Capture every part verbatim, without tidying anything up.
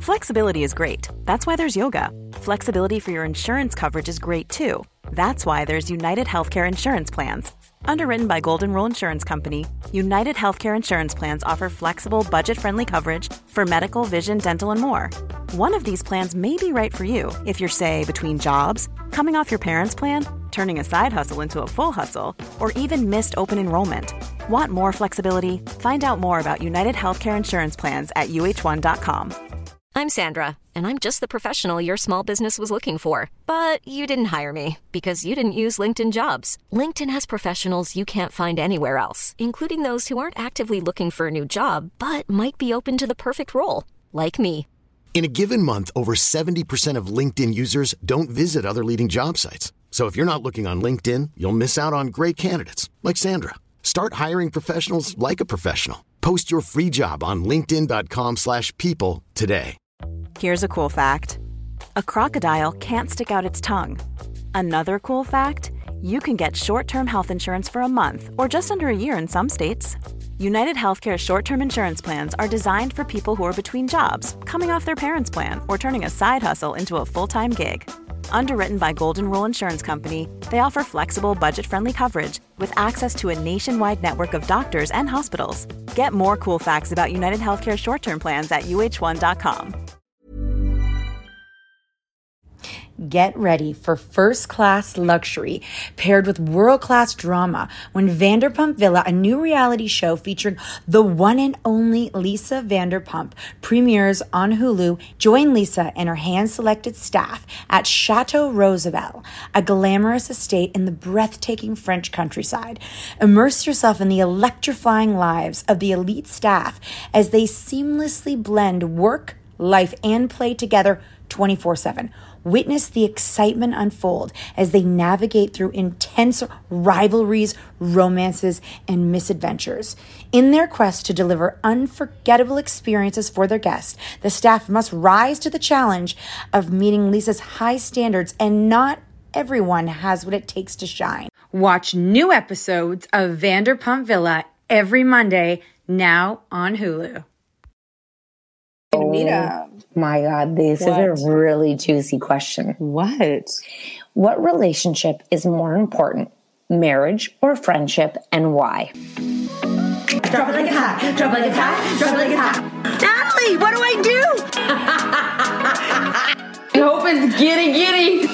Flexibility is great. That's why there's yoga. Flexibility for your insurance coverage is great too. That's why there's United Healthcare Insurance Plans. Underwritten by Golden Rule Insurance Company, United Healthcare Insurance Plans offer flexible, budget-friendly coverage for medical, vision, dental, and more. One of these plans may be right for you if you're, say, between jobs, coming off your parents' plan, turning a side hustle into a full hustle, or even missed open enrollment. Want more flexibility? Find out more about United Healthcare Insurance Plans at U H one dot com. I'm Sandra, and I'm just the professional your small business was looking for. But you didn't hire me because you didn't use LinkedIn Jobs. LinkedIn has professionals you can't find anywhere else, including those who aren't actively looking for a new job, but might be open to the perfect role, like me. In a given month, over seventy percent of LinkedIn users don't visit other leading job sites. So if you're not looking on LinkedIn, you'll miss out on great candidates like Sandra. Start hiring professionals like a professional. Post your free job on linkedin dot com slash people today. Here's a cool fact. A crocodile can't stick out its tongue. Another cool fact, you can get short-term health insurance for a month or just under a year in some states. United Healthcare short-term insurance plans are designed for people who are between jobs, coming off their parents' plan, or turning a side hustle into a full-time gig. Underwritten by Golden Rule Insurance Company, they offer flexible, budget-friendly coverage with access to a nationwide network of doctors and hospitals. Get more cool facts about United Healthcare short-term plans at U H one dot com. Get ready for first-class luxury paired with world-class drama when Vanderpump Villa, a new reality show featuring the one and only Lisa Vanderpump, premieres on Hulu. Join Lisa and her hand-selected staff at Chateau Roosevelt, a glamorous estate in the breathtaking French countryside. Immerse yourself in the electrifying lives of the elite staff as they seamlessly blend work, life, and play together twenty-four seven. Witness the excitement unfold as they navigate through intense rivalries, romances, and misadventures. In their quest to deliver unforgettable experiences for their guests, the staff must rise to the challenge of meeting Lisa's high standards, and not everyone has what it takes to shine. Watch new episodes of Vanderpump Villa every Monday, now on Hulu. Oh my God, this what? is a really juicy question. What? What relationship is more important, marriage or friendship, and why? Drop it like it's hot, drop it like it's hot, drop it like it's hot. Natalie, what do I do? I hope it's giddy giddy.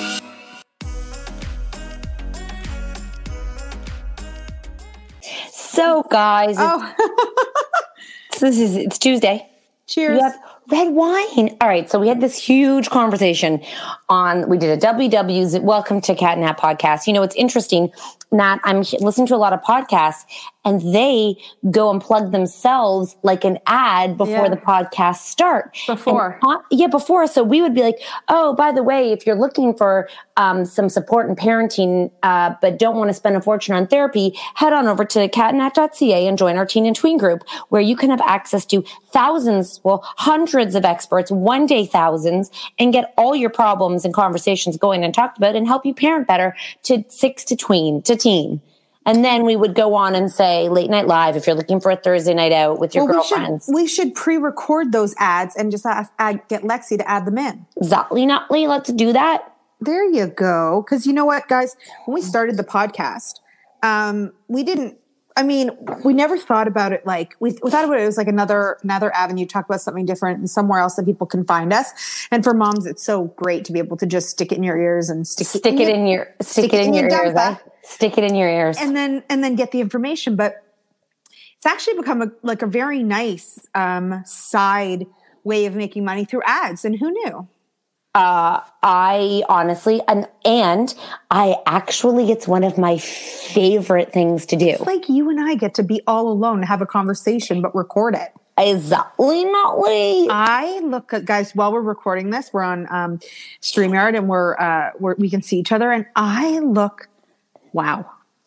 So guys, oh. it's, this is it's Tuesday. Cheers. You have red wine. All right. So we had this huge conversation on, we did a W W's Welcome to Cat and Nat podcast. You know, it's interesting, Nat, I'm listening to a lot of podcasts and they go and plug themselves like an ad before yeah. the podcast start. Before. And, uh, yeah, before. So we would be like, oh, by the way, if you're looking for um, some support in parenting, uh, but don't want to spend a fortune on therapy, head on over to cat nat dot c a and join our teen and tween group where you can have access to thousands, well, hundreds of experts, one day thousands, and get all your problems and conversations going and talked about and help you parent better to six to tween, to teen. And then we would go on and say late night live if you're looking for a Thursday night out with your well, girlfriends. We should, we should pre-record those ads and just ask, add, get Lexi to add them in. Exactly, Natalie. Let's do that. There you go. Because you know what, guys? When we started the podcast, um, we didn't, I mean, we never thought about it like, we, we thought about it as like another another avenue, talk about something different and somewhere else that people can find us. And for moms, it's so great to be able to just stick it in your ears and stick, stick it, it in your, stick, stick it in, in your, your ears. Eh? Stick it in your ears. And then, and then get the information. But it's actually become a, like a very nice um, side way of making money through ads. And who knew? Uh, I honestly, and, and I actually, it's one of my favorite things to do. It's like you and I get to be all alone, have a conversation, but record it. Exactly, Natalie. I look at, guys, while we're recording this, we're on um, StreamYard and we're, uh, we're, we can see each other and I look, wow.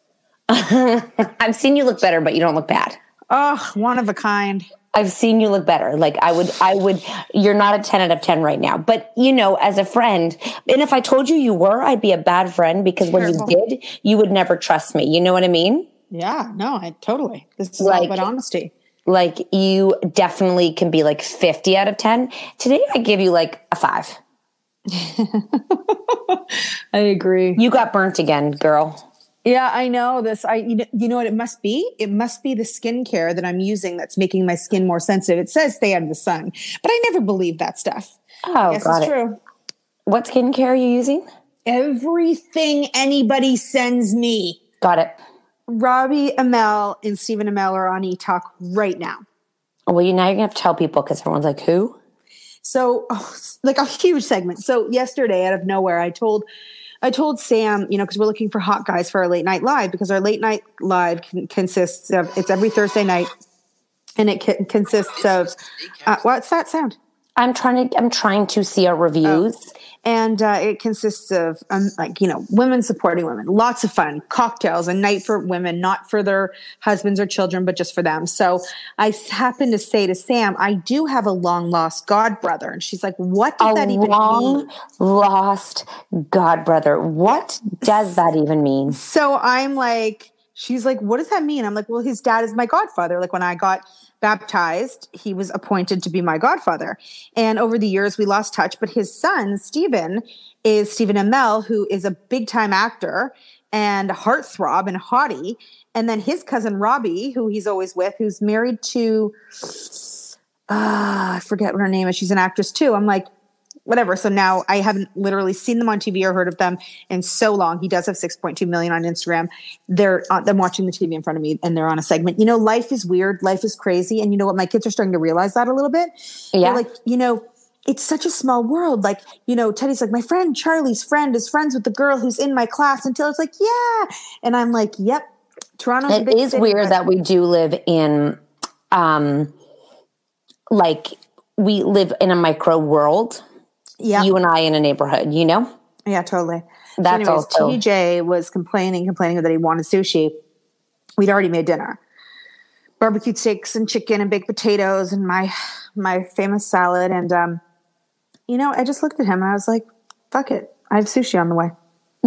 I've seen you look better, but you don't look bad. Oh, one of a kind. I've seen you look better. Like I would, I would, you're not a ten out of ten right now, but you know, as a friend, and if I told you you were, I'd be a bad friend because when you did, you would never trust me. You know what I mean? Yeah, no, I totally, this is like, all about honesty. Like you definitely can be like fifty out of ten. Today I give you like a five. I agree. You got burnt again, girl. Yeah, I know this. I, you know, you know what it must be? It must be the skincare that I'm using that's making my skin more sensitive. It says stay out of the sun, but I never believe that stuff. Oh, yes, got it's it. true. What skincare are you using? Everything anybody sends me. Got it. Robbie Amell and Stephen Amell are on eTalk right now. Well, you now you're gonna have to tell people because everyone's like, who? So, oh, like a huge segment. So yesterday, out of nowhere, I told, I told Sam, you know, because we're looking for hot guys for our late night live, because our late night live con- consists of, it's every Thursday night, and it c- consists of, uh, what's that sound? I'm trying to. I'm trying to see our reviews. Oh. And uh, it consists of, um, like, you know, women supporting women, lots of fun, cocktails, a night for women, not for their husbands or children, but just for them. So I happened to say to Sam, I do have a long lost god brother. And she's like, what does a that even long mean? lost god brother. What does that even mean? So I'm like, she's like, what does that mean? I'm like, well, his dad is my godfather. Like when I got baptized, he was appointed to be my godfather. And over the years, we lost touch. But his son, Stephen, is Stephen Amell, who is a big-time actor and heartthrob and hottie. And then his cousin, Robbie, who he's always with, who's married to, uh, I forget what her name is. She's an actress too. I'm like, whatever. So now I haven't literally seen them on T V or heard of them in so long. He does have six point two million on Instagram. They're uh, them watching the T V in front of me and they're on a segment. You know, life is weird. Life is crazy. And you know what? My kids are starting to realize that a little bit. Yeah. They're like, you know, it's such a small world. Like, you know, Teddy's like, my friend Charlie's friend is friends with the girl who's in my class. And Taylor's like, yeah. And I'm like, yep. Toronto's a It big is city, weird but- that we do live in, um, like we live in a micro world. Yeah. You and I in a neighborhood, you know? Yeah, totally. That's so anyways, also- T J was complaining, complaining that he wanted sushi. We'd already made dinner. Barbecued steaks and chicken and baked potatoes and my my famous salad. And, um, you know, I just looked at him and I was like, fuck it. I have sushi on the way.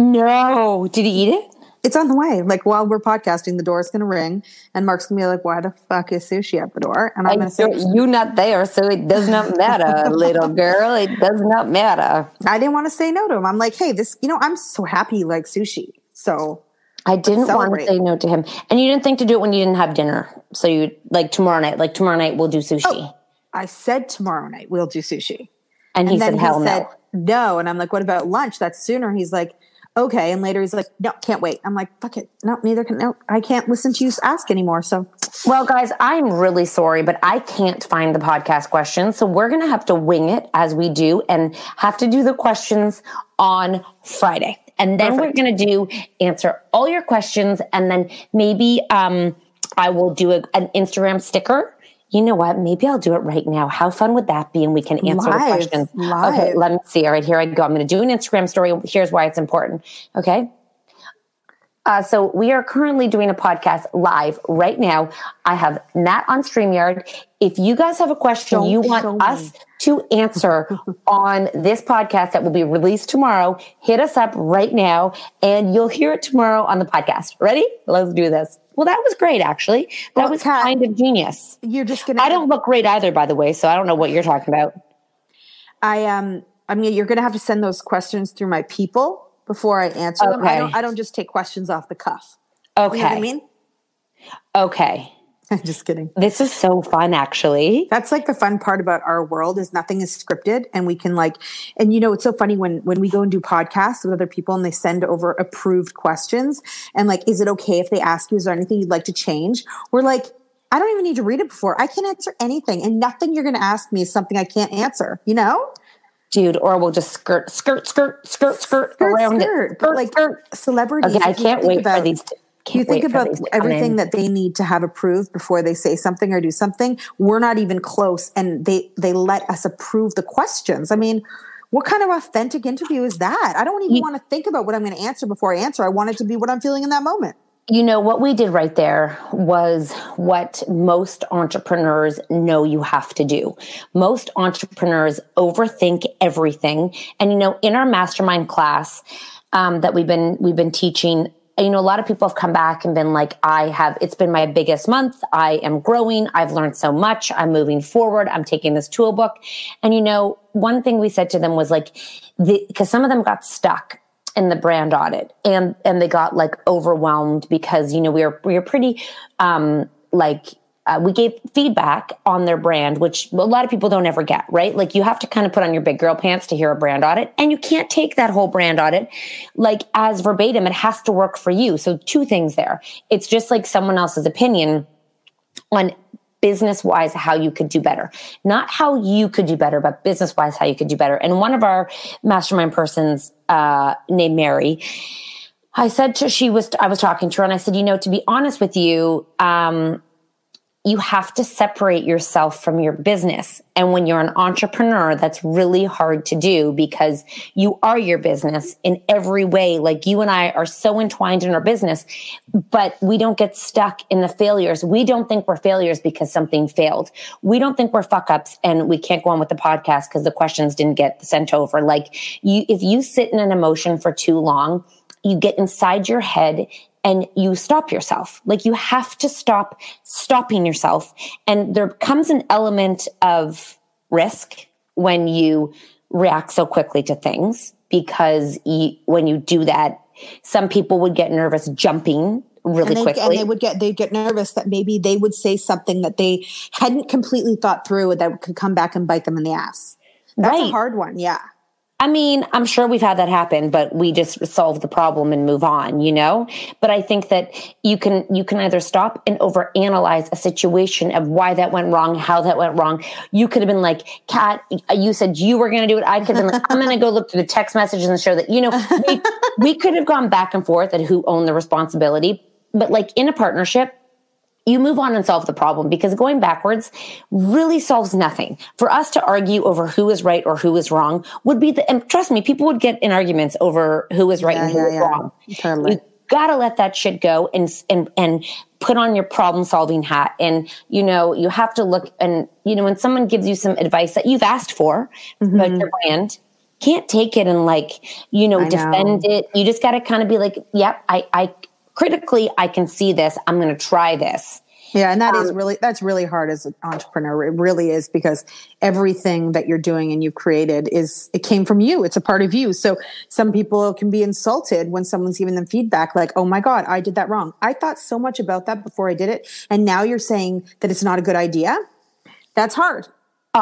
No. Did he eat it? It's on the way. Like while we're podcasting, the door's going to ring and Mark's going to be like, why the fuck is sushi at the door? And I'm going to say, you're not there, so it does not matter, little girl. It does not matter. I didn't want to say no to him. I'm like, hey, this, you know, I'm so happy you like sushi. So I didn't want to celebrate. say no to him. And you didn't think to do it when you didn't have dinner. So you, like tomorrow night, like tomorrow night we'll do sushi. Oh, I said tomorrow night we'll do sushi. And he And then said, hell he said, no. no. And I'm like, what about lunch? That's sooner. He's like, okay. And later he's like, no, can't wait. I'm like, fuck it. No, neither can, no, I can't listen to you ask anymore. So Well, guys, I'm really sorry, but I can't find the podcast questions. So we're going to have to wing it as we do and have to do the questions on Friday. And then Perfect. we're going to do answer all your questions. And then maybe um, I will do a, an Instagram sticker. You know what? Maybe I'll do it right now. How fun would that be? And we can answer Live, the questions. live. Okay, let me see. All right, here I go. I'm going to do an Instagram story. Here's why it's important. Okay. Uh, so we are currently doing a podcast live right now. I have Nat on StreamYard. If you guys have a question Don't you show want me. us to answer on this podcast that will be released tomorrow, hit us up right now and you'll hear it tomorrow on the podcast. Ready? Let's do this. Well, that was great, actually. That Well, was Kat, kind of genius. you're just going to, I don't look great either, by the way, so I don't know what you're talking about. I, um, I mean, you're going to have to send those questions through my people before I answer them. I Okay. don't, I don't just take questions off the cuff. Okay. You know what I mean? Okay. I'm just kidding. This is so fun, actually. That's like the fun part about our world is nothing is scripted and we can like, and you know, it's so funny when, when we go and do podcasts with other people and they send over approved questions and like, is it okay if they ask you, is there anything you'd like to change? We're like, I don't even need to read it before. I can answer anything and nothing you're going to ask me is something I can't answer, you know? Dude, or we'll just skirt, skirt, skirt, skirt, skirt, Skirt, around skirt, it. but like celebrities. Okay, I if you can't think wait about- for these. Can't you think wait for about these to come everything in. that they need to have approved before they say something or do something. We're not even close, and they they let us approve the questions. I mean, what kind of authentic interview is that? I don't even You- want to think about what I'm going to answer before I answer. I want it to be what I'm feeling in that moment. You know, what we did right there was what most entrepreneurs know you have to do. Most entrepreneurs overthink everything. And, you know, in our mastermind class um, that we've been we've been teaching you know, a lot of people have come back and been like, I have, it's been my biggest month. I am growing. I've learned so much. I'm moving forward. I'm taking this tool book. And, you know, one thing we said to them was like, because some of them got stuck in the brand audit and, and they got like overwhelmed because, you know, we were, we were pretty, um, like, Uh, we gave feedback on their brand, which a lot of people don't ever get, right? Like you have to kind of put on your big girl pants to hear a brand audit, and you can't take that whole brand audit like as verbatim. It has to work for you. So two things there. It's just like someone else's opinion on business wise, how you could do better, not how you could do better, but business wise, how you could do better. And one of our mastermind persons, uh, named Mary, I said to, she was, I was talking to her and I said, you know, to be honest with you, um, you have to separate yourself from your business. And when you're an entrepreneur, that's really hard to do because you are your business in every way. Like you and I are so entwined in our business, but we don't get stuck in the failures. We don't think we're failures because something failed. We don't think we're fuck ups and we can't go on with the podcast because the questions didn't get sent over. Like you, if you sit in an emotion for too long, you get inside your head and you stop yourself. Like you have to stop stopping yourself. And there comes an element of risk when you react so quickly to things, because you, when you do that, some people would get nervous jumping really and quickly. And they would get, they'd get nervous that maybe they would say something that they hadn't completely thought through that could come back and bite them in the ass. That's right. a hard one. Yeah. I mean, I'm sure we've had that happen, but we just solve the problem and move on, you know? But I think that you can, you can either stop and overanalyze a situation of why that went wrong, how that went wrong. You could have been like, Kat, you said you were going to do it. I could have been like, I'm going to go look through the text messages and show that, you know, we, we could have gone back and forth at who owned the responsibility. But like in a partnership, you move on and solve the problem, because going backwards really solves nothing. For us to argue over who is right or who is wrong would be the, and trust me, people would get in arguments over who is right yeah, and who yeah, is yeah. wrong. Totally. You gotta let that shit go and, and, and put on your problem solving hat. And, you know, you have to look and, you know, when someone gives you some advice that you've asked for Mm-hmm. about your brand, can't take it and like, you know, I defend know. it. You just gotta kind of be like, yep, I, I critically, I can see this. I'm going to try this. Yeah. And that is Um, really, that's really hard as an entrepreneur. It really is, because everything that you're doing and you've created is, it came from you. It's a part of you. So some people can be insulted when someone's giving them feedback like, oh my God, I did that wrong. I thought so much about that before I did it. And now you're saying that it's not a good idea. That's hard. Uh,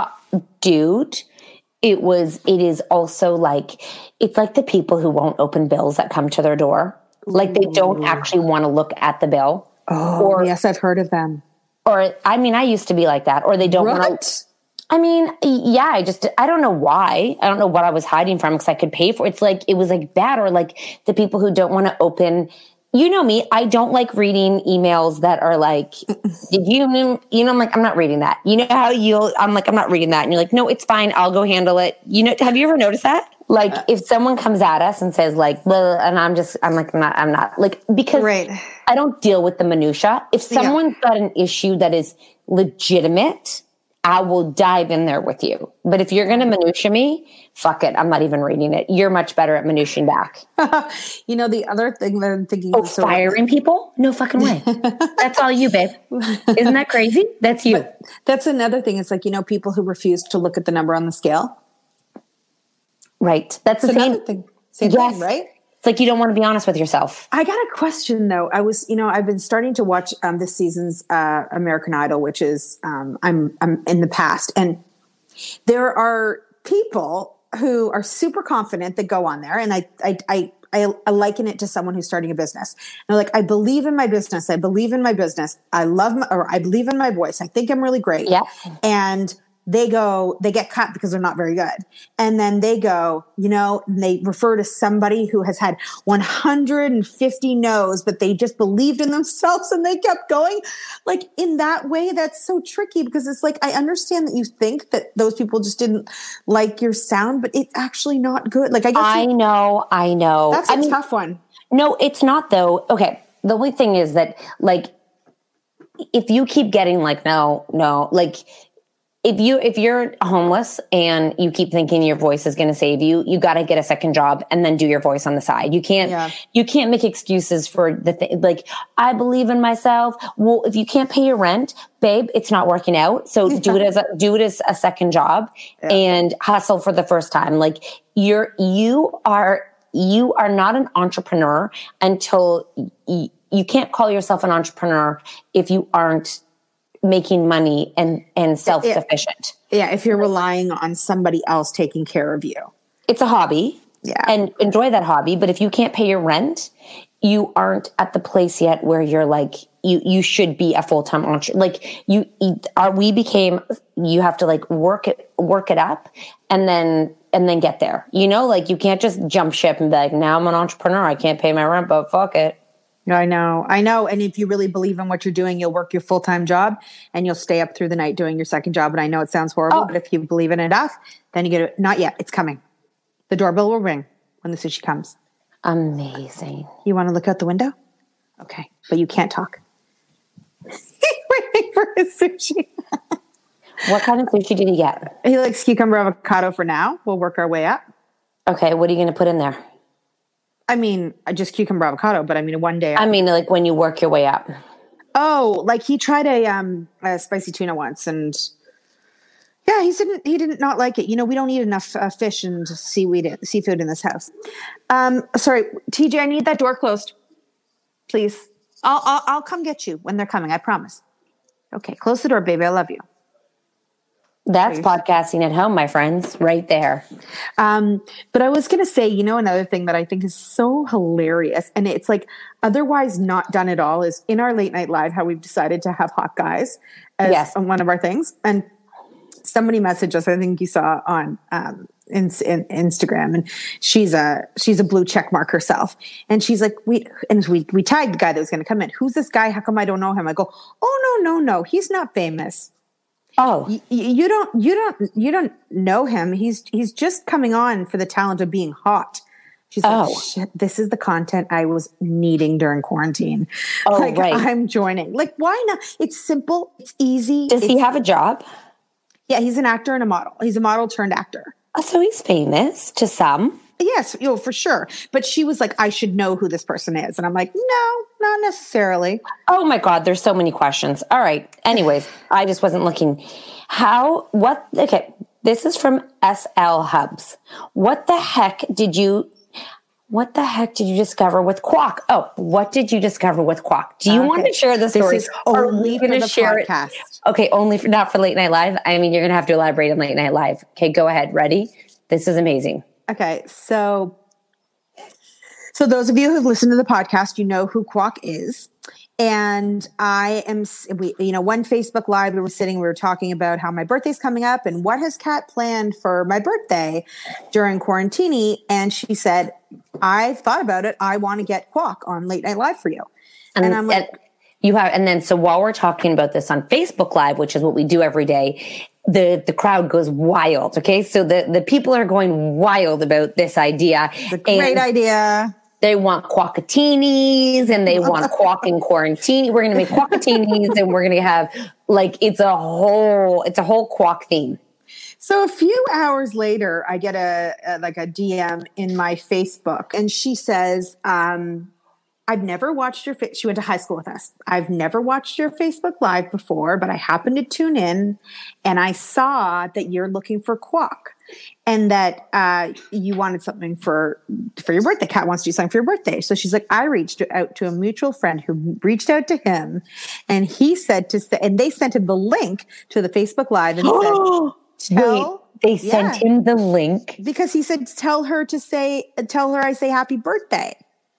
dude, it was, it is also like, it's like the people who won't open bills that come to their door. Like they don't actually want to look at the bill. Oh, or, yes, I've heard of them. Or, I mean, I used to be like that. Or they don't want What? to. I mean, yeah, I just, I don't know why. I don't know what I was hiding from because I could pay for it. It's like, it was like bad. Or like the people who don't want to open, you know me, I don't like reading emails that are like, did you, you know, I'm like, I'm not reading that. You know how you'll, I'm like, I'm not reading that. And you're like, no, it's fine. I'll go handle it. You know, have you ever noticed that? Like if someone comes at us and says like, blah, and I'm just, I'm like, I'm not, I'm not like, because Right. I don't deal with the minutia. If someone's yeah. got an issue that is legitimate, I will dive in there with you. But if you're going to minutia me, fuck it. I'm not even reading it. You're much better at minutiaing back. You know, the other thing that I'm thinking Oh, of, so firing people? No fucking way. That's all you, babe. Isn't that crazy? That's you. But that's another thing. It's like, you know, people who refuse to look at the number on the scale. Right. That's the It's same. another thing. Same yes. thing, right? It's like you don't want to be honest with yourself. I got a question though. I was, you know, I've been starting to watch um, this season's uh, American Idol, which is um, I'm I'm in the past, and there are people who are super confident that go on there, and I I I, I, I liken it to someone who's starting a business. And they're like, I believe in my business. I believe in my business. I love my, or I believe in my voice. I think I'm really great. Yeah. And they go, they get cut because they're not very good. And then they go, you know, they refer to somebody who has had one hundred fifty no's, but they just believed in themselves and they kept going. Like in that way, that's so tricky, because it's like, I understand that you think that those people just didn't like your sound, but it's actually not good. Like I guess I you, know, I know. that's a I mean, tough one. No, it's not though. Okay. The only thing is that like, if you keep getting like, no, no, like, if you if you're homeless and you keep thinking your voice is going to save you, you got to get a second job and then do your voice on the side. You can't yeah. you can't make excuses for the thing. Like, I believe in myself. Well, if you can't pay your rent, babe, it's not working out. So yeah. do it as a, do it as a second job yeah. and hustle for the first time. Like, you're you are you are not an entrepreneur until y- you can't call yourself an entrepreneur if you aren't making money and, and self-sufficient. Yeah. yeah. If you're relying on somebody else taking care of you. It's a hobby. Yeah. And enjoy that hobby. But if you can't pay your rent, you aren't at the place yet where you're like, you, you should be a full-time entrepreneur. Like you are, we became, you have to like work it, work it up and then, and then get there, you know, like you can't just jump ship and be like, now I'm an entrepreneur. I can't pay my rent, but fuck it. I know. I know. And if you really believe in what you're doing, you'll work your full-time job and you'll stay up through the night doing your second job. And I know it sounds horrible, oh. but if you believe in it enough, then you get it. Not yet. It's coming. The doorbell will ring when the sushi comes. Amazing. You want to look out the window? Okay. But you can't talk. Waiting for his sushi. What kind of sushi did he get? He likes cucumber avocado for now. We'll work our way up. Okay. What are you going to put in there? I mean, just cucumber avocado, but I mean, one day. I mean, like when you work your way up. Oh, like he tried a um a spicy tuna once, and yeah, he didn't he didn't not like it. You know, we don't eat enough uh, fish and seaweed seafood in this house. Um, sorry, T J, I need that door closed, please. I'll I'll, I'll come get you when they're coming. I promise. Okay, close the door, baby. I love you. That's podcasting at home, my friends, right there. Um, but I was going to say, you know, another thing that I think is so hilarious, and it's like otherwise not done at all, is in our late night live, how we've decided to have hot guys as yes. one of our things. And somebody messaged us, I think you saw on um, in, in Instagram, and she's a she's a blue check mark herself, and she's like, we and we we tagged the guy that was going to come in. Who's this guy? How come I don't know him? I go, oh no no no, he's not famous. Oh, you, you don't, you don't, you don't know him. He's, he's just coming on for the talent of being hot. She's like, oh. shit, this is the content I was needing during quarantine. Oh, like, right. I'm joining. Like, why not? It's simple. It's easy. Does it's, he have a job? Yeah, he's an actor and a model. He's a model turned actor. Oh, so he's famous to some. Yes, you know, for sure. But she was like, I should know who this person is. And I'm like, no, not necessarily. Oh my God, there's so many questions. All right. Anyways, I just wasn't looking. How, what, okay, this is from S L Hubs. What the heck did you, what the heck did you discover with Quack? Oh, what did you discover with Quack? Do you okay. want to share the story? This is only for the share podcast. It? Okay, only for, not for Late Night Live. I mean, you're going to have to elaborate on Late Night Live. Okay, go ahead. Ready? This is amazing. Okay, so so those of you who've listened to the podcast, you know who Quack is. And I am, we, you know, one Facebook Live, we were sitting, we were talking about how my birthday's coming up and what has Kat planned for my birthday during quarantini. And she said, I've thought about it. I want to get Quack on Late Night Live for you. And, and I'm like, and you have, and then, so while we're talking about this on Facebook Live, which is what we do every day, the, the crowd goes wild. Okay. So the, the people are going wild about this idea. It's a great idea. They want quackatinis and they want quack in quarantine. We're going to make quackatinis and we're going to have like, it's a whole, it's a whole quack theme. So a few hours later, I get a, a like a D M in my Facebook and she says, um, I've never watched your, fa-. she went to high school with us. I've never watched your Facebook Live before, but I happened to tune in and I saw that you're looking for Quack and that uh, you wanted something for, for your birthday. Kat wants to do something for your birthday. So she's like, I reached out to a mutual friend who reached out to him and he said to say, and they sent him the link to the Facebook Live and said, tell, Wait, they sent yeah, him the link because he said, tell her to say, tell her I say happy birthday.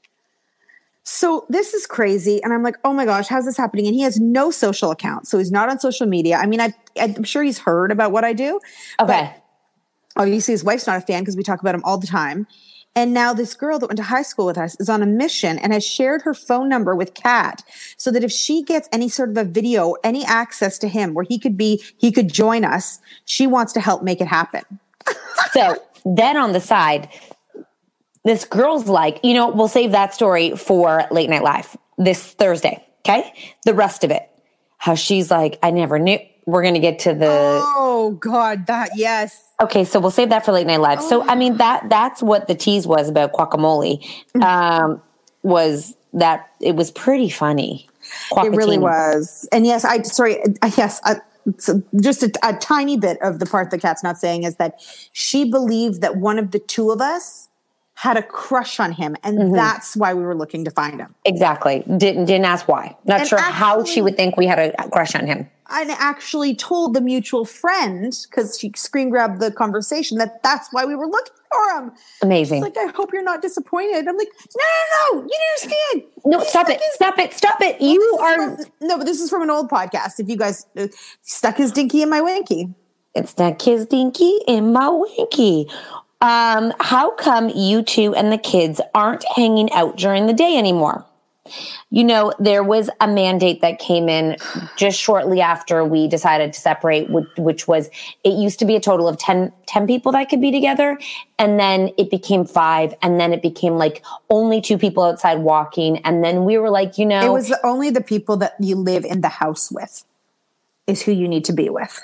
So this is crazy. And I'm like, oh my gosh, how's this happening? And he has no social account. So he's not on social media. I mean, I, I'm sure he's heard about what I do. Okay. Obviously his wife's not a fan because we talk about him all the time. And now this girl that went to high school with us is on a mission and has shared her phone number with Kat so that if she gets any sort of a video, any access to him where he could be, he could join us, she wants to help make it happen. So then on the side, this girl's like, you know, we'll save that story for Late Night Live this Thursday. Okay. The rest of it, how she's like, I never knew we're going to get to the. Oh God, that yes. Okay, so we'll save that for late night live. Oh. So I mean that that's what the tease was about guacamole. Um, was that it was pretty funny. It really was. And yes, I sorry. Yes, I, so just a, a tiny bit of the part that Kat's not saying is that she believed that one of the two of us had a crush on him, and mm-hmm. that's why we were looking to find him. Exactly. Didn't didn't ask why. Not and sure actually, how she would think we had a crush on him. And actually told the mutual friend, because she screen grabbed the conversation, that that's why we were looking for him. Amazing. She's like, I hope you're not disappointed. I'm like, no, no, no, you don't understand. No, stop it, stop it, stop it. You are from, no, but this is from an old podcast. If you guys uh, stuck his dinky in my winky, it's stuck his dinky in my winky. Um, how come you two and the kids aren't hanging out during the day anymore? You know, there was a mandate that came in just shortly after we decided to separate, which, which was, it used to be a total of ten, ten people that could be together. And then it became five. And then it became like only two people outside walking. And then we were like, you know. It was only the people that you live in the house with is who you need to be with.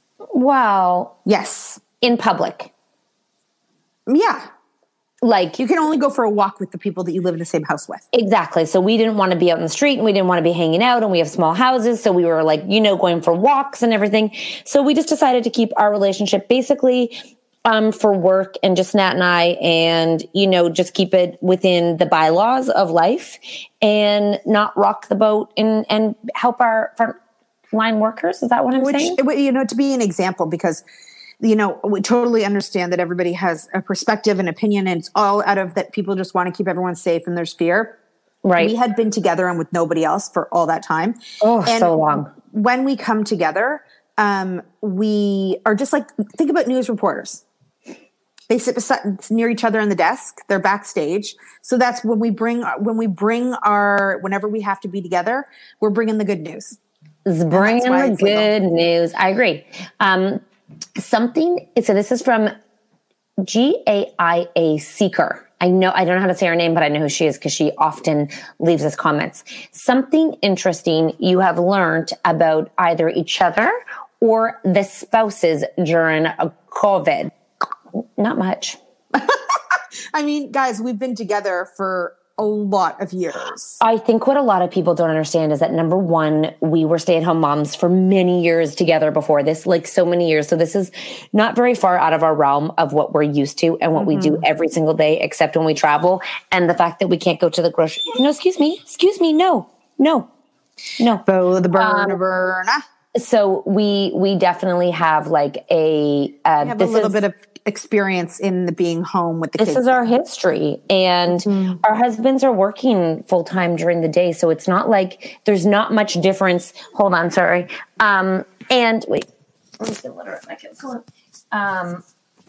Wow. Yes. In public. Yeah. Like you can only go for a walk with the people that you live in the same house with. Exactly. So we didn't want to be out in the street and we didn't want to be hanging out and we have small houses. So we were like, you know, going for walks and everything. So we just decided to keep our relationship basically um, for work and just Nat and I and, you know, just keep it within the bylaws of life and not rock the boat and, and help our frontline workers. Is that what I'm Which, saying? You know, to be an example, because you know, we totally understand that everybody has a perspective and opinion, and it's all out of that people just want to keep everyone safe and there's fear. Right. We had been together and with nobody else for all that time. Oh, and so long. When we come together, um, we are just like, think about news reporters. They sit beside, near each other on the desk. They're backstage. So that's when we bring, when we bring our, whenever we have to be together, we're bringing the good news. It's bringing the good legal. news. I agree. Um, Something, so this is from G A I A Seeker. I know, I don't know how to say her name, but I know who she is because she often leaves us comments. Something interesting you have learned about either each other or the spouses during COVID. Not much. I mean, guys, we've been together for a lot of years. I think what a lot of people don't understand is that number one, we were stay-at-home moms for many years together before this, like so many years. So this is not very far out of our realm of what we're used to and what mm-hmm. we do every single day, except when we travel. And the fact that we can't go to the grocery. No, excuse me. Excuse me. No, no, no. So the burn, um, burn. So we, we definitely have like a, uh, we have this a little is, bit of experience in the being home with the this kids. This is our history. And mm-hmm. our husbands are working full time during the day. So it's not like there's not much difference. Hold on. Sorry. Um, and wait, let me see the letter at my kids. Um,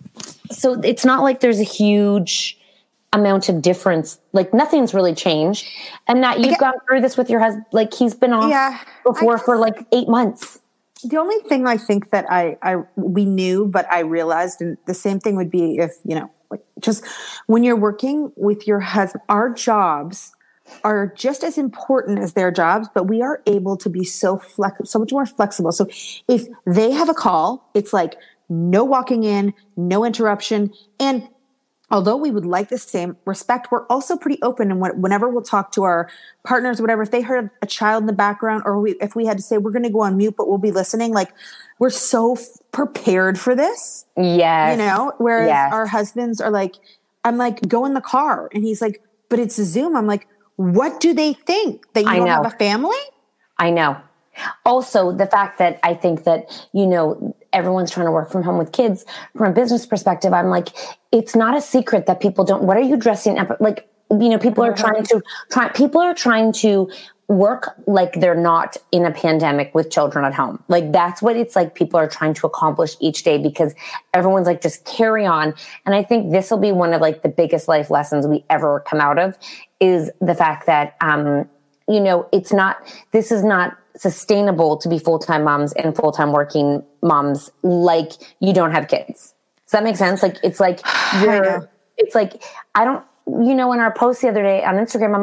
so it's not like there's a huge amount of difference. Like nothing's really changed. And that you've get, gone through this with your husband. Like he's been off yeah, before for like eight months. The only thing I think that I, I, we knew, but I realized, and the same thing would be if, you know, like just when you're working with your husband, our jobs are just as important as their jobs, but we are able to be so flex, so much more flexible. So if they have a call, it's like no walking in, no interruption. And although we would like the same respect, we're also pretty open. And whenever we'll talk to our partners, whatever, if they heard a child in the background, or we, if we had to say, we're going to go on mute, but we'll be listening, like we're so f- prepared for this. Yes. You know, whereas yes. our husbands are like, I'm like, go in the car. And he's like, but it's a Zoom. I'm like, what do they think? That you I don't know. have a family? I know. Also, the fact that I think that, you know, everyone's trying to work from home with kids from a business perspective, I'm like, it's not a secret that people don't, what are you dressing up? Like, you know, people are trying to try, people are trying to work like they're not in a pandemic with children at home. Like that's what it's like people are trying to accomplish each day because everyone's like, just carry on. And I think this will be one of like the biggest life lessons we ever come out of is the fact that, um, you know, it's not, this is not sustainable to be full-time moms and full-time working moms like you don't have kids. Does that make sense? Like, it's like, you're, it's like, I don't, you know, in our post the other day on Instagram, I'm like,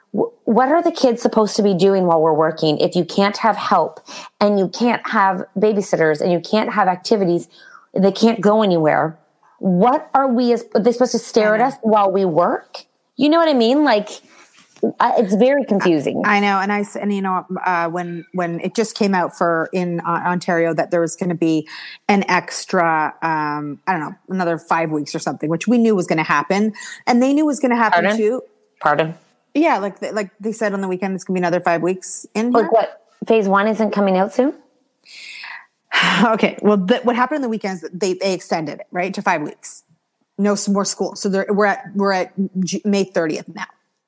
w- what are the kids supposed to be doing while we're working if you can't have help and you can't have babysitters and you can't have activities, they can't go anywhere? What are we as, are they supposed to stare at us while we work? You know what I mean? Like, I, it's very confusing. I know. And I, and you know, uh, when, when it just came out for in uh, Ontario that there was going to be an extra, um, I don't know, another five weeks or something, which we knew was going to happen, and they knew was going to happen Pardon? too. Pardon? Yeah. Like, like they said on the weekend, it's going to be another five weeks in here. Like what? Phase one isn't coming out soon? Okay. Well, th- what happened on the weekends, they, they extended it, right, to five weeks. No more school. So there, we're at, we're at G- May thirtieth now.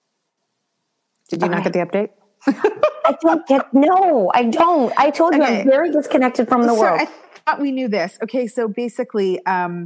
Did you okay. not get the update? I don't get, no, I don't. I told you okay. I'm very disconnected from the so world. I thought we knew this. Okay. So basically, um,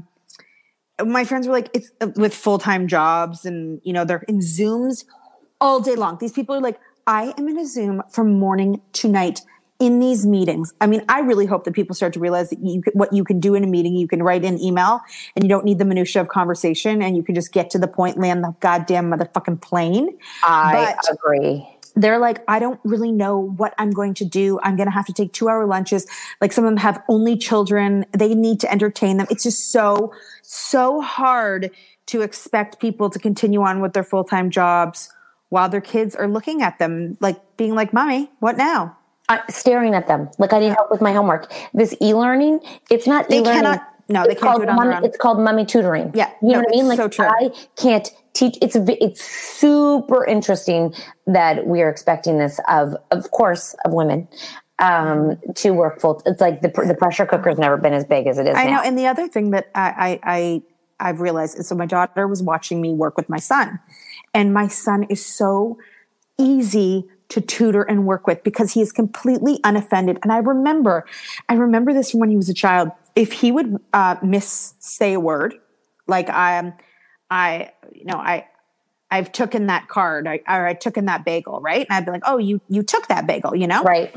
my friends were like, it's uh, with full-time jobs and, you know, they're in Zooms all day long. These people are like, I am in a Zoom from morning to night in these meetings. I mean, I really hope that people start to realize that you, what you can do in a meeting, you can write an email and you don't need the minutia of conversation and you can just get to the point, land the goddamn motherfucking plane. I but agree. They're like, I don't really know what I'm going to do. I'm going to have to take two hour lunches. Like some of them have only children. They need to entertain them. It's just so, so hard to expect people to continue on with their full-time jobs while their kids are looking at them, like being like, Mommy, what now? Uh, staring at them. Like I need help with my homework. This e-learning, it's not they e-learning. Cannot, no, they it's can't do it on mummy, their own. It's called mummy tutoring. Yeah. You no, know what I mean? Like so true. I can't teach. It's, it's super interesting that we are expecting this of, of course, of women, um, to work full. It's like the, the pressure cooker has never been as big as it is I now. know. And the other thing that I, I, I I've realized is, so my daughter was watching me work with my son, and my son is so easy to tutor and work with because he is completely unoffended. And I remember, I remember this from when he was a child. If he would uh, miss say a word, like I, um, I, you know, I, I've taken that card, I, or I took in that bagel, right? And I'd be like, oh, you, you took that bagel, you know, right?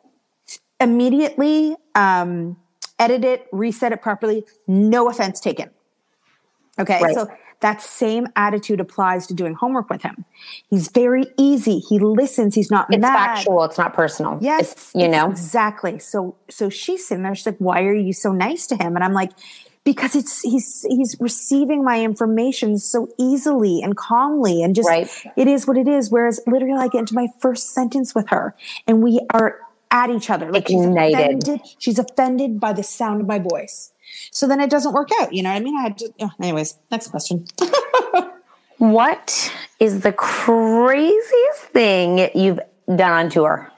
Immediately, um, edit it, reset it properly. No offense taken. Okay, right. So that same attitude applies to doing homework with him. He's very easy. He listens. He's not it's mad. factual. It's not personal. Yes, it's, you know exactly. So, so she's sitting there. She's like, "Why are you so nice to him?" And I'm like, "Because it's he's he's receiving my information so easily and calmly, and just right. it is what it is." Whereas, literally, I get into my first sentence with her, and we are at each other. Like ignited. She's offended, she's offended by the sound of my voice. So then it doesn't work out. You know what I mean? I had to, oh, anyways, next question. What is the craziest thing you've done on tour?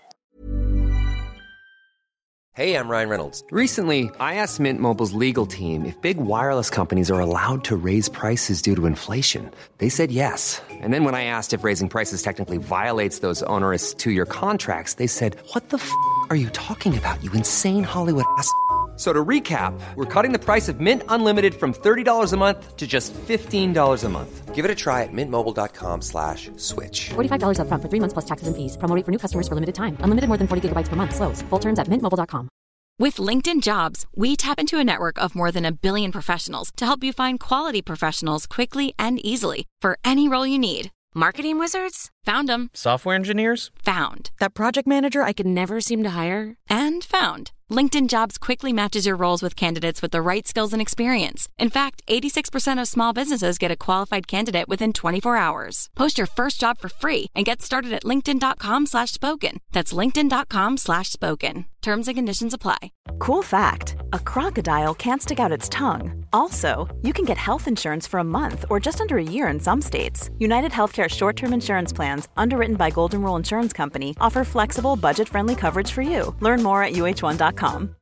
Hey, I'm Ryan Reynolds. Recently, I asked Mint Mobile's legal team if big wireless companies are allowed to raise prices due to inflation. They said yes. And then when I asked if raising prices technically violates those onerous two-year contracts, they said, what the f*** are you talking about, you insane Hollywood ass f- So to recap, we're cutting the price of Mint Unlimited from thirty dollars a month to just fifteen dollars a month. Give it a try at mintmobile.com slash switch. forty-five dollars up front for three months plus taxes and fees. Promo rate for new customers for limited time. Unlimited more than forty gigabytes per month. Slows full terms at mint mobile dot com. With LinkedIn Jobs, we tap into a network of more than a billion professionals to help you find quality professionals quickly and easily for any role you need. Marketing wizards? Found them. Software engineers? Found. That project manager I could never seem to hire? And found. LinkedIn Jobs quickly matches your roles with candidates with the right skills and experience. In fact, eighty-six percent of small businesses get a qualified candidate within twenty-four hours. Post your first job for free and get started at linkedin.com slash spoken. That's linkedin.com slash spoken. Terms and conditions apply. Cool fact, a crocodile can't stick out its tongue. Also, you can get health insurance for a month or just under a year in some states. United Healthcare short-term insurance plans, underwritten by Golden Rule Insurance Company, offer flexible, budget-friendly coverage for you. Learn more at U H one dot com.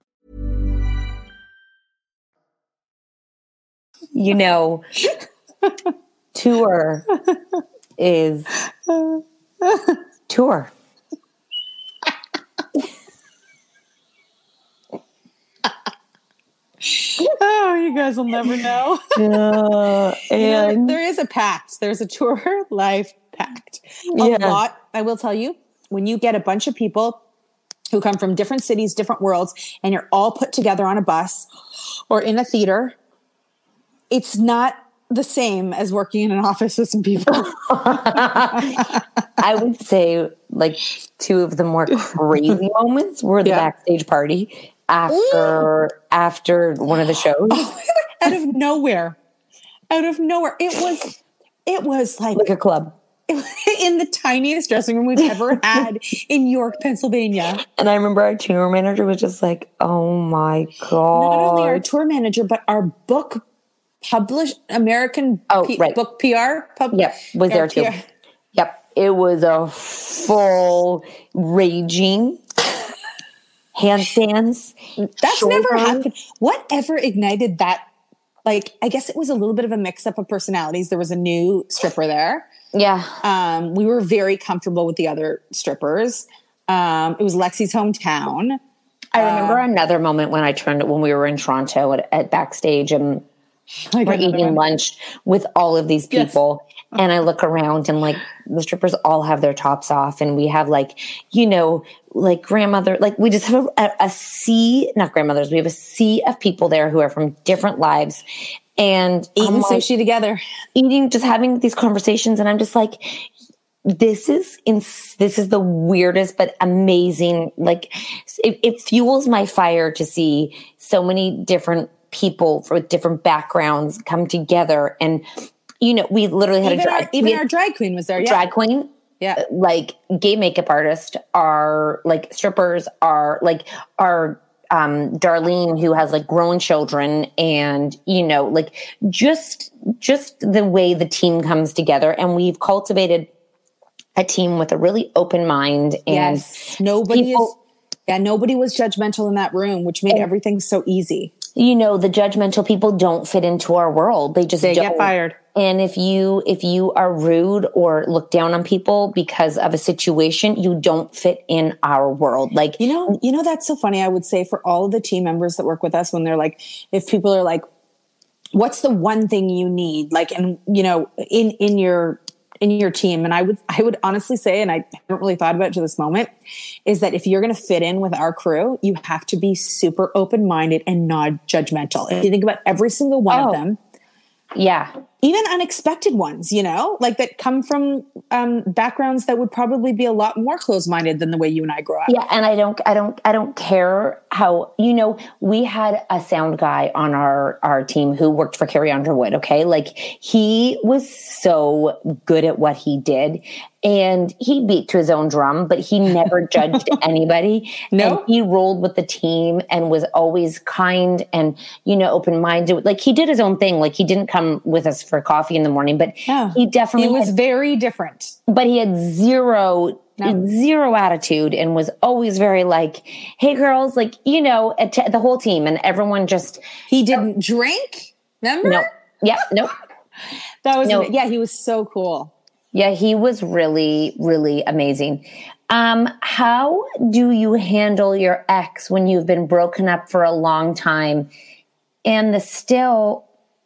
You know, tour is tour. Oh, you guys will never know. Uh, and you know, there is a pact. There's a tour life pact. A yeah. lot, I will tell you, when you get a bunch of people who come from different cities, different worlds, and you're all put together on a bus or in a theater, it's not the same as working in an office with some people. I would say like two of the more crazy moments were the Yeah. backstage party after after one of the shows. Out of nowhere. Out of nowhere. It was it was like Like a club. in the tiniest dressing room we've ever had in York, Pennsylvania. And I remember our tour manager was just like, oh my God. Not only our tour manager, but our book publish American Oh, P- right. book P R. Pub- Yep, was there or too. P R. Yep. It was a full raging handstands. That's shoulder never runs. happened. Whatever ignited that? Like, I guess it was a little bit of a mix up of personalities. There was a new stripper there. Yeah. Um, we were very comfortable with the other strippers. Um, it was Lexi's hometown. I remember another moment when I turned when we were in Toronto at, at backstage and I we're got another eating one. lunch with all of these people. And I look around and like the strippers all have their tops off and we have like, you know, like grandmother, like we just have a, a sea, not grandmothers, we have a sea of people there who are from different lives and Eating I'm, like, sushi together. eating, just having these conversations. And I'm just like, this is in, this is the weirdest but amazing. Like it, it fuels my fire to see so many different people with different backgrounds come together. And you know, we literally had Even, a drag, our, even we had our drag queen was there. Yeah. drag queen, Yeah. like gay makeup artist, are like strippers, are like our um, Darlene who has like grown children, and you know, like just just the way the team comes together, and we've cultivated a team with a really open mind. And yes. Nobody people, is. Yeah. Nobody was judgmental in that room, which made everything so easy. you know, the judgmental people don't fit into our world. They just They don't. get fired. And if you if you are rude or look down on people because of a situation, you don't fit in our world. Like You know, you know, that's so funny. I would say for all of the team members that work with us, when they're like, if people are like, what's the one thing you need? Like, and you know, in, in your, in your team. And I would, I would honestly say, and I haven't really thought about it to this moment, is that if you're going to fit in with our crew, you have to be super open-minded and not judgmental. If you think about every single one Oh. of them, yeah. even unexpected ones, you know, like that come from um, backgrounds that would probably be a lot more closed-minded than the way you and I grew up. Yeah, and I don't, I don't, I don't care how, you know, we had a sound guy on our our team who worked for Carrie Underwood. Okay, like he was so good at what he did, and he beat to his own drum, but he never judged anybody. No, and he rolled with the team and was always kind and you know open minded. Like he did his own thing. Like he didn't come with us for coffee in the morning, but Yeah. he definitely He was had, very different. but he had zero No. zero attitude and was always very like, hey girls, like, you know, att- the whole team and everyone just, He didn't drink. Remember? no, yeah, no. That was No. yeah. He was so cool. Yeah, he was really, really amazing. Um, how do you handle your ex when you've been broken up for a long time and the still,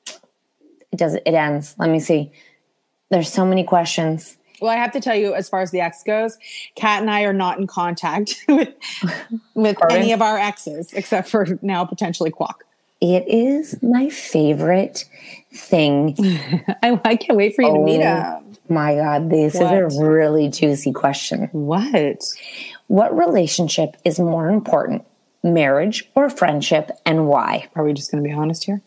it does, it ends. Let me see. There's so many questions. Well, I have to tell you, as far as the ex goes, Kat and I are not in contact with with Pardon? any of our exes, except for now potentially Kwok. It is my favorite thing. I, I can't wait for you to meet Oh. him. My God, this What? is a really juicy question. What? What relationship is more important, marriage or friendship, and why? Are we just going to be honest here?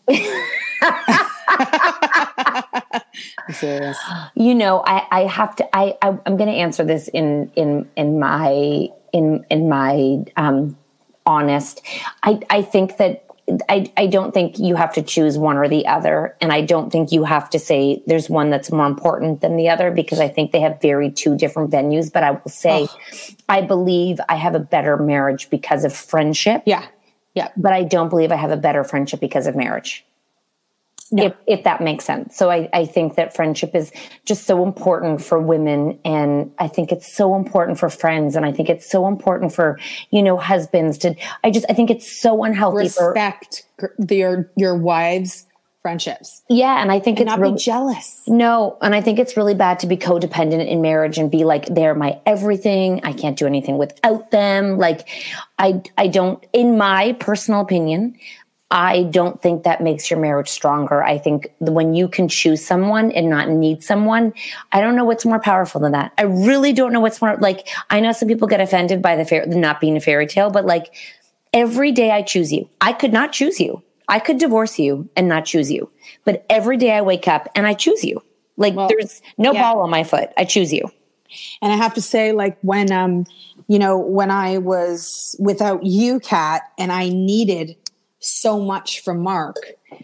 I'm serious. You know, I, I have to. I, I I'm going to answer this in in in my in in my um, honest. I I think that. I, I don't think you have to choose one or the other. And I don't think you have to say there's one that's more important than the other because I think they have very two different venues. But I will say, oh. I believe I have a better marriage because of friendship. Yeah. Yeah. But I don't believe I have a better friendship because of marriage. No. If, if that makes sense. So I, I think that friendship is just so important for women. And I think it's so important for friends. And I think it's so important for, you know, husbands to, I just, I think it's so unhealthy. Respect for, the, your, your wives' friendships. Yeah. And I think and it's not really be jealous. No. And I think it's really bad to be codependent in marriage and be like, they're my everything. I can't do anything without them. Like I, I don't, in my personal opinion, I don't think that makes your marriage stronger. I think when you can choose someone and not need someone, I don't know what's more powerful than that. I really don't know what's more, like, I know some people get offended by the fair, not being a fairy tale, but like every day I choose you. I could not choose you. I could divorce you and not choose you. But every day I wake up and I choose you. Like well, there's no yeah. ball on my foot. I choose you. And I have to say, like when, um, you know, when I was without you, Kat, and I needed so much from Mark,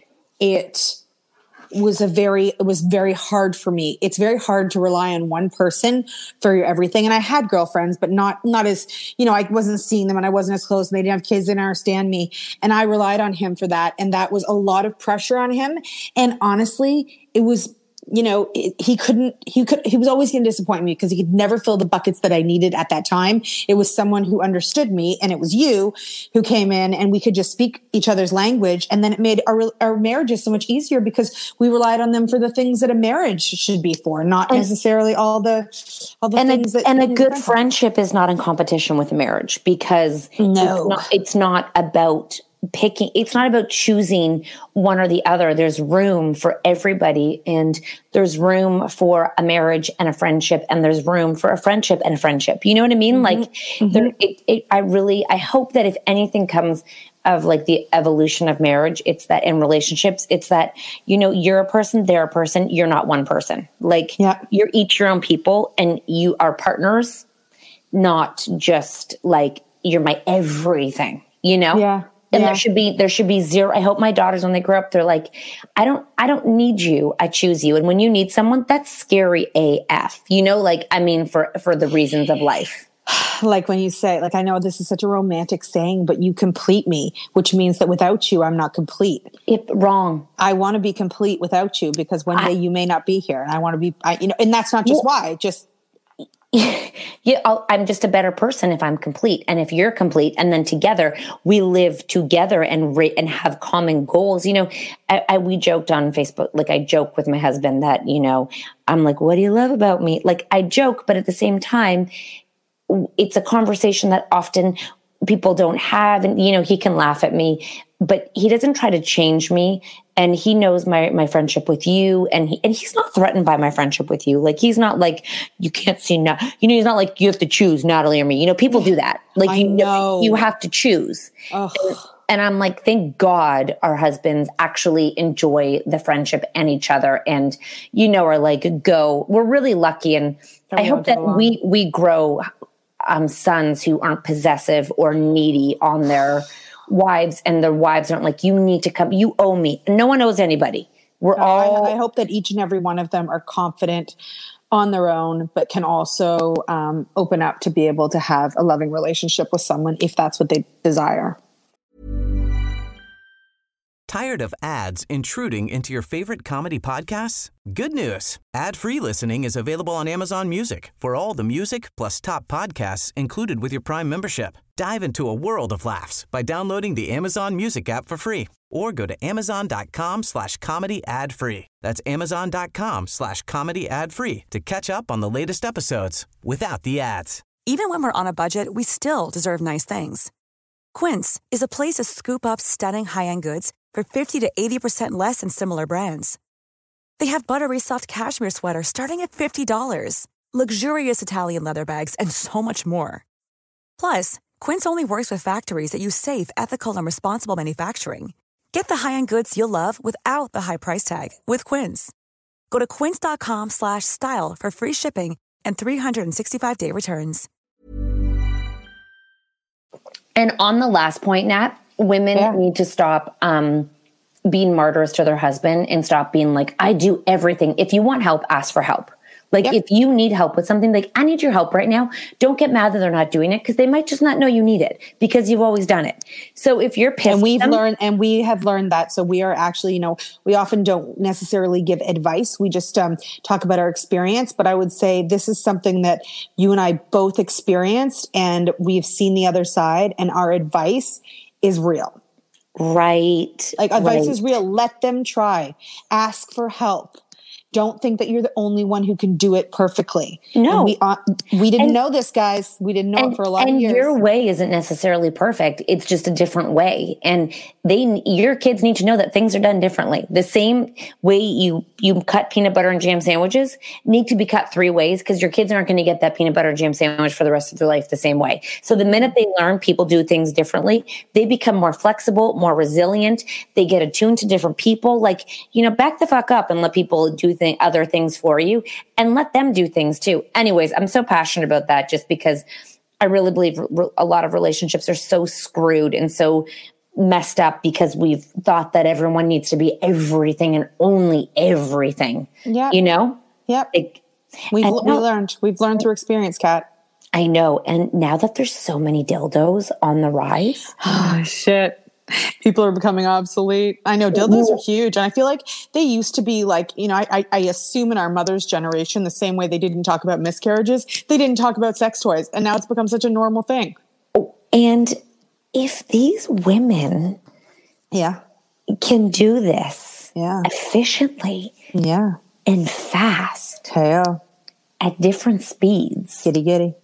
it was a very, it was very hard for me. It's very hard to rely on one person for your everything. And I had girlfriends, but not, not as, you know, I wasn't seeing them and I wasn't as close and they didn't have kids, they didn't understand me. And I relied on him for that. And that was a lot of pressure on him. And honestly, it was, you know, it, he couldn't, he could, he was always going to disappoint me because he could never fill the buckets that I needed at that time. It was someone who understood me, and it was you who came in and we could just speak each other's language. And then it made our, our marriages so much easier because we relied on them for the things that a marriage should be for, not and, necessarily all the, all the and things a, that. And a good friendship is not in competition with a marriage because no. it's not, it's not about picking, it's not about choosing one or the other. There's room for everybody, and there's room for a marriage and a friendship, and there's room for a friendship and a friendship. You know what I mean? Mm-hmm. Like mm-hmm. there, it, it, I really, I hope that if anything comes of like the evolution of marriage, it's that in relationships, it's that, you know, you're a person, they're a person, you're not one person. Like yeah. you're each your own people and you are partners, not just like you're my everything, you know? Yeah. And yeah. there should be, there should be zero. I hope my daughters, when they grow up, they're like, I don't, I don't need you. I choose you. And when you need someone, that's scary A F, you know, like, I mean, for, for the reasons of life. Like when you say, like, I know this is such a romantic saying, but you complete me, which means that without you, I'm not complete. It wrong. I want to be complete without you because one I, day you may not be here, and I want to be, I, you know, and that's not just well, why, just. Yeah, I'll, I'm just a better person if I'm complete, and if you're complete, and then together we live together and re- and have common goals. You know, I, I we joked on Facebook, like I joke with my husband that, you know, I'm like, what do you love about me? Like I joke, but at the same time, it's a conversation that often people don't have, and you know, he can laugh at me, but he doesn't try to change me. And he knows my, my friendship with you, and he, and he's not threatened by my friendship with you. Like, he's not like, you can't see now, you know, he's not like, you have to choose Natalie or me. You know, people do that. Like, I you know you have to choose. And, and I'm like, thank God our husbands actually enjoy the friendship and each other. And, you know, are like, go, we're really lucky. And I hope that we, we grow um, sons who aren't possessive or needy on their wives, and their wives aren't like, you need to come, you owe me. No one owes anybody. We're no, all. I, I hope that each and every one of them are confident on their own, but can also um, open up to be able to have a loving relationship with someone if that's what they desire. Tired of ads intruding into your favorite comedy podcasts? Good news. Ad-free listening is available on Amazon Music for all the music plus top podcasts included with your Prime membership. Dive into a world of laughs by downloading the Amazon Music app for free, or go to amazon.com slash comedy ad free. That's amazon.com slash comedy ad free to catch up on the latest episodes without the ads. Even when we're on a budget, we still deserve nice things. Quince is a place to scoop up stunning high-end goods for fifty to eighty percent less than similar brands. They have buttery soft cashmere sweaters starting at fifty dollars, luxurious Italian leather bags, and so much more. Plus, Quince only works with factories that use safe, ethical, and responsible manufacturing. Get the high-end goods you'll love without the high price tag with Quince. Go to quince.com slash style for free shipping and three sixty-five day returns. And on the last point, Nat, women yeah. need to stop um, being martyrs to their husband and stop being like, I do everything. If you want help, ask for help. Like yep. if you need help with something, like I need your help right now. Don't get mad that they're not doing it, because they might just not know you need it because you've always done it. So if you're pissed, and we've them, learned, and we have learned that. So we are actually, you know, we often don't necessarily give advice. We just um, talk about our experience. But I would say this is something that you and I both experienced, and we've seen the other side, and our advice is real. Right. Like advice right. is real. Let them try. Ask for help. don't think that you're the only one who can do it perfectly. No. And we uh, we didn't And- know this, guys. We didn't know and, it for a lot and of years. your way isn't necessarily perfect. It's just a different way. And they, your kids need to know that things are done differently. The same way you, you cut peanut butter and jam sandwiches need to be cut three ways, because your kids aren't going to get that peanut butter and jam sandwich for the rest of their life the same way. So the minute they learn people do things differently, they become more flexible, more resilient. They get attuned to different people. Like, you know, back the fuck up and let people do th- other things for you, and let them do things too. Anyways, I'm so passionate about that just because I really believe re- a lot of relationships are so screwed and so messed up because we've thought that everyone needs to be everything and only everything. Yeah. You know? Yep. Like, We've and we now- learned. We've learned through experience, Kat. I know. And now that there's so many dildos on the rise. Oh, shit. People are becoming obsolete. I know dildos are huge. And I feel like they used to be like, you know, I, I, I assume in our mother's generation, the same way they didn't talk about miscarriages, they didn't talk about sex toys. And now it's become such a normal thing. And if these women yeah, can do this yeah, efficiently yeah, and fast Hey-o. at different speeds, Giddy, giddy.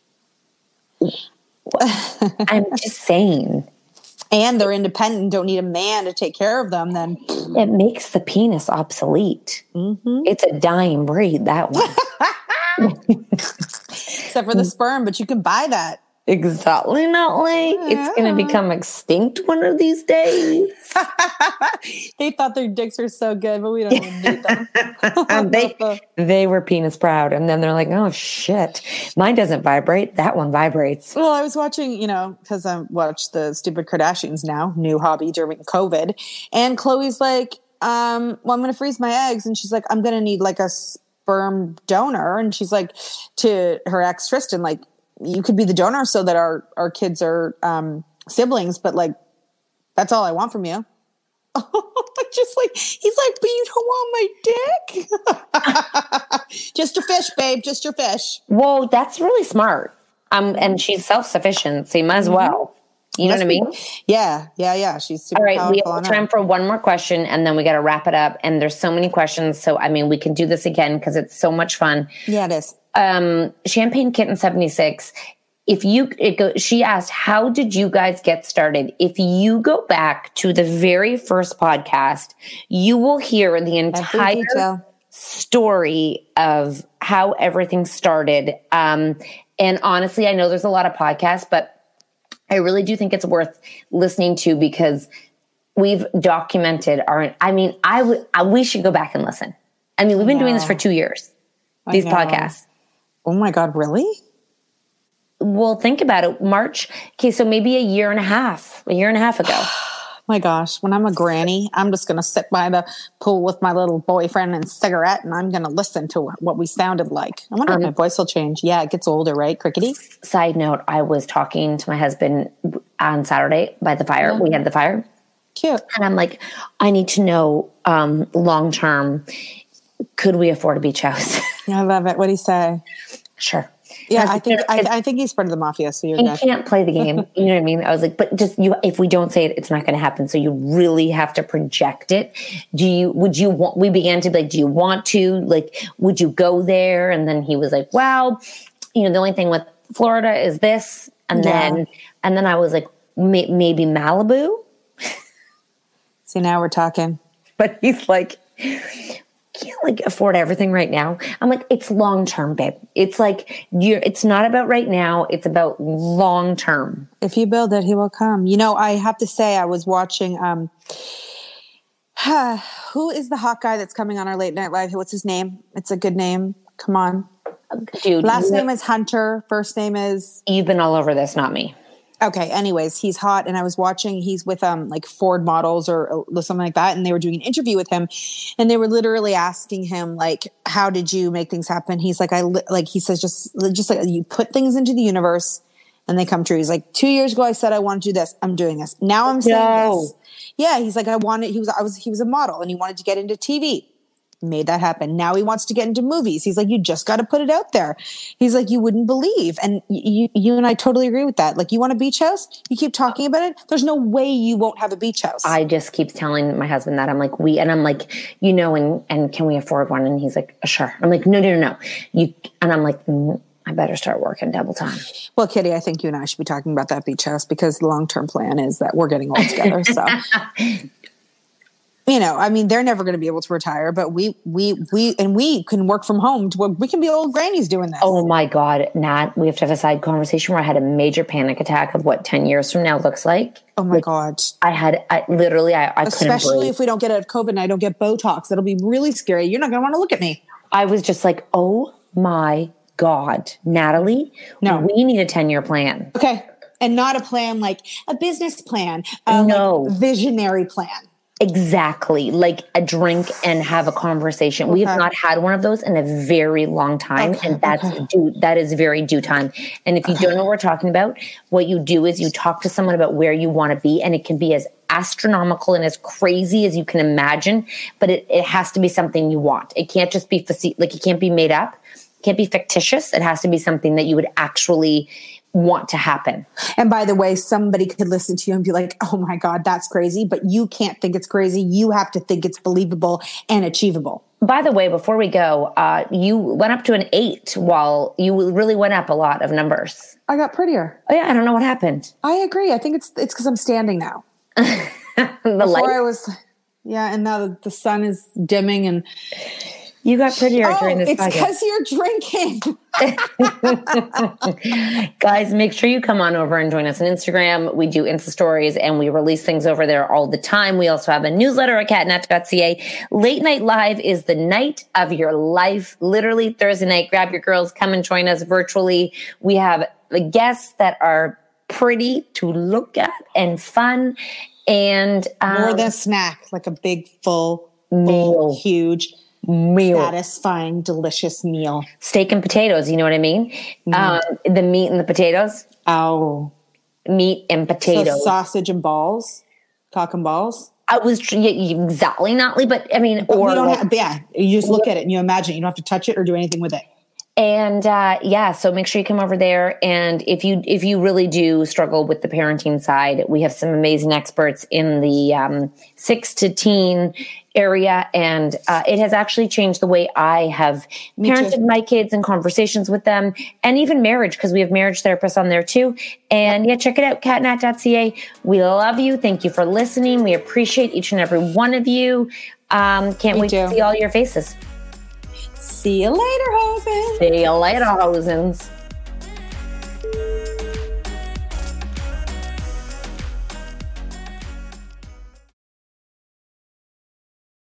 I'm just saying. And they're independent and don't need a man to take care of them, then it makes the penis obsolete. Mm-hmm. It's a dying breed, that one. Except for the sperm, but you can buy that. Exactly, Natalie. Yeah. It's going to become extinct one of these days. They thought their dicks were so good, but we don't even need them. um, they, they were penis proud. And then they're like, oh, shit. Mine doesn't vibrate. That one vibrates. Well, I was watching, you know, because I watched the stupid Kardashians now, new hobby during COVID. And Khloe's like, um, well, I'm going to freeze my eggs. And she's like, I'm going to need like a sperm donor. And she's like, to her ex, Tristan, like, you could be the donor so that our, our kids are um, siblings, but like, that's all I want from you. Just like, he's like, but you don't want my dick? Just your fish, babe, just your fish. Well, that's really smart. Um, and she's self-sufficient, so you might as well. You know what I mean? Yeah, yeah, yeah. She's super All right, powerful. we have time for one more question, and then we got to wrap it up. And there's so many questions, so I mean, we can do this again because it's so much fun. Yeah, it is. Um, Champagne Kitten seventy-six. If you, it go, she asked, how did you guys get started? If you go back to the very first podcast, you will hear the entire story of how everything started. Um, and honestly, I know there's a lot of podcasts, but I really do think it's worth listening to because we've documented our, I mean, I would, we should go back and listen. I mean, we've been doing this for two years, these podcasts. Oh my God, really? Well, think about it. March. Okay, so maybe a year and a half, a year and a half ago. My gosh, when I'm a granny, I'm just going to sit by the pool with my little boyfriend and cigarette, and I'm going to listen to what we sounded like. I wonder um, if my voice will change. Yeah, it gets older, right? Crickety. Side note, I was talking to my husband on Saturday by the fire. Yeah. We had the fire. Cute. And I'm like, I need to know um, long term, could we afford a beach house? I love it. What do you say? Sure. Yeah, I think I, I think he's part of the mafia. So you're he good. Can't play the game. You know what I mean? I was like, but just you. If we don't say it, it's not going to happen. So you really have to project it. Do you? Would you want? We began to be like, do you want to? Like, would you go there? And then he was like, well, you know, the only thing with Florida is this. And yeah. then, and then I was like, may, maybe Malibu. See, now we're talking. But he's like, can't like afford everything right now. I'm like, it's long term, babe. It's like you're it's not about right now, it's about long term. If you build it, he will come. You know, I have to say I was watching um who is the hot guy that's coming on our late night live? What's his name? It's a good name. Come on. Dude. Last name is Hunter. First name is You've been all over this, not me. Okay. Anyways, he's hot. And I was watching, he's with um like Ford models or, or something like that. And they were doing an interview with him and they were literally asking him like, how did you make things happen? He's like, I li- like, he says, just, just like you put things into the universe and they come true. He's like, two years ago, I said, I want to do this. I'm doing this. Now I'm saying no. this. Yeah. He's like, I wanted, he was, I was, he was a model and he wanted to get into T V. Made that happen. Now he wants to get into movies. He's like, you just got to put it out there. He's like, you wouldn't believe. And you, you and I totally agree with that. Like, you want a beach house? You keep talking about it. There's no way you won't have a beach house. I just keep telling my husband that. I'm like, we, and I'm like, you know, and, and can we afford one? And he's like, sure. I'm like, no, no, no, no. You, and I'm like, mm, I better start working double time. Well, Kitty, I think you and I should be talking about that beach house because the long-term plan is that we're getting old together. So, you know, I mean, they're never going to be able to retire, but we, we, we, and we can work from home to where we can be old grannies doing this. Oh my God, Nat, we have to have a side conversation where I had a major panic attack of what ten years from now looks like. Oh my like, God. I had, I literally, I, I Especially if we don't get out of COVID and I don't get Botox, that'll be really scary. You're not going to want to look at me. I was just like, oh my God, Natalie, no, we need a ten-year plan. Okay. And not a plan like a business plan. Uh, no. Like visionary plan. Exactly. Like a drink and have a conversation. Okay. We have not had one of those in a very long time. Okay. And that's okay. due, that is very due time. And if you okay. don't know what we're talking about, what you do is you talk to someone about where you want to be, and it can be as astronomical and as crazy as you can imagine, but it, it has to be something you want. It can't just be, like, it can't be made up. It can't be fictitious. It has to be something that you would actually want to happen. And by the way, somebody could listen to you and be like, oh my God, that's crazy. But you can't think it's crazy. You have to think it's believable and achievable. By the way, before we go, uh, you went up to an eight while you really went up a lot of numbers. I got prettier. Oh yeah. I don't know what happened. I agree. I think it's, it's because I'm standing now. the Before light. I was, yeah. And now the, the sun is dimming and you got prettier oh, during this it's podcast. Because you're drinking. Guys, make sure you come on over and join us on Instagram. We do Insta stories and we release things over there all the time. We also have a newsletter at cat nat dot c a. Late Night Live is the night of your life. Literally Thursday night. Grab your girls. Come and join us virtually. We have the guests that are pretty to look at and fun. And um, more than a snack, like a big, full, full, huge meal. Satisfying, delicious meal. Steak and potatoes, you know what I mean? Mm. Um, the meat and the potatoes. Oh. Meat and potatoes. So sausage and balls? Cock and balls? I was exactly Natalie, but I mean, but or we don't like, have, yeah, you just look at it and you imagine. You don't have to touch it or do anything with it. And uh, yeah, so make sure you come over there. And if you if you really do struggle with the parenting side, we have some amazing experts in the um, six to teen area, and uh, it has actually changed the way I have parented my kids and conversations with them, and even marriage, because we have marriage therapists on there too. And yeah, check it out, cat nat dot c a. We love you. Thank you for listening. We appreciate each and every one of you. Um, can't Me wait too. to see all your faces. See you later, hosins. See you later, hosins.